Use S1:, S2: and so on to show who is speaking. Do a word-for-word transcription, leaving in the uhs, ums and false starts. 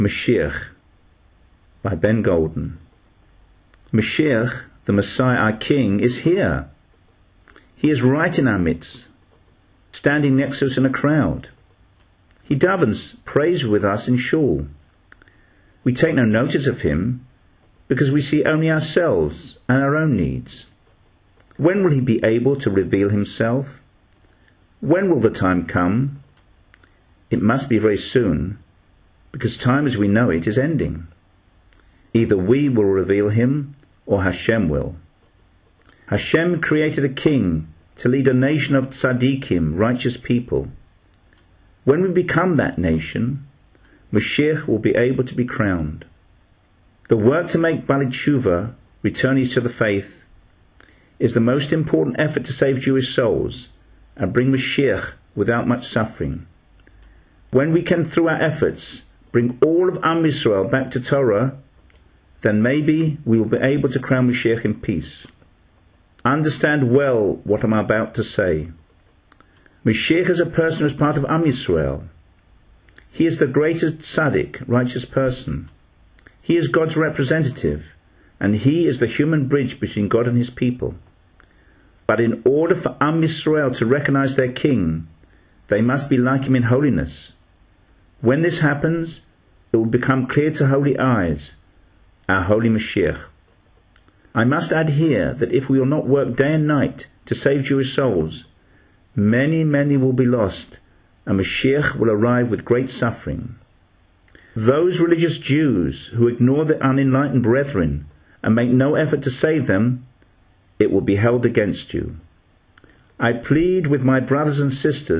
S1: Mashiach by Ben Golden. Mashiach, the Messiah, our King, is here. He is right in our midst, standing next to us in a crowd. He davens, prays with us in shul. We take no notice of him because we see only ourselves and our own needs. When will he be able to reveal himself? When will the time come? It must be very soon, because time as we know it is ending. Either we will reveal him or Hashem will. Hashem created a king to lead a nation of tzaddikim, righteous people. When we become that nation, Mashiach will be able to be crowned. The work to make Baalei Teshuva, returnees to the faith, is the most important effort to save Jewish souls and bring Mashiach without much suffering. When we can, through our efforts, bring all of Am Yisrael back to Torah, then maybe we will be able to crown Mashiach in peace. Understand well what I'm about to say. Mashiach is a person who is part of Am Yisrael. He is the greatest tzaddik, righteous person. He is God's representative, and he is the human bridge between God and his people. But in order for Am Yisrael to recognize their king, they must be like him in holiness. When this happens, it will become clear to holy eyes, our holy Mashiach. I must add here that if we will not work day and night to save Jewish souls, many, many will be lost, and Mashiach will arrive with great suffering. Those religious Jews who ignore their unenlightened brethren and make no effort to save them, it will be held against you. I plead with my brothers and sisters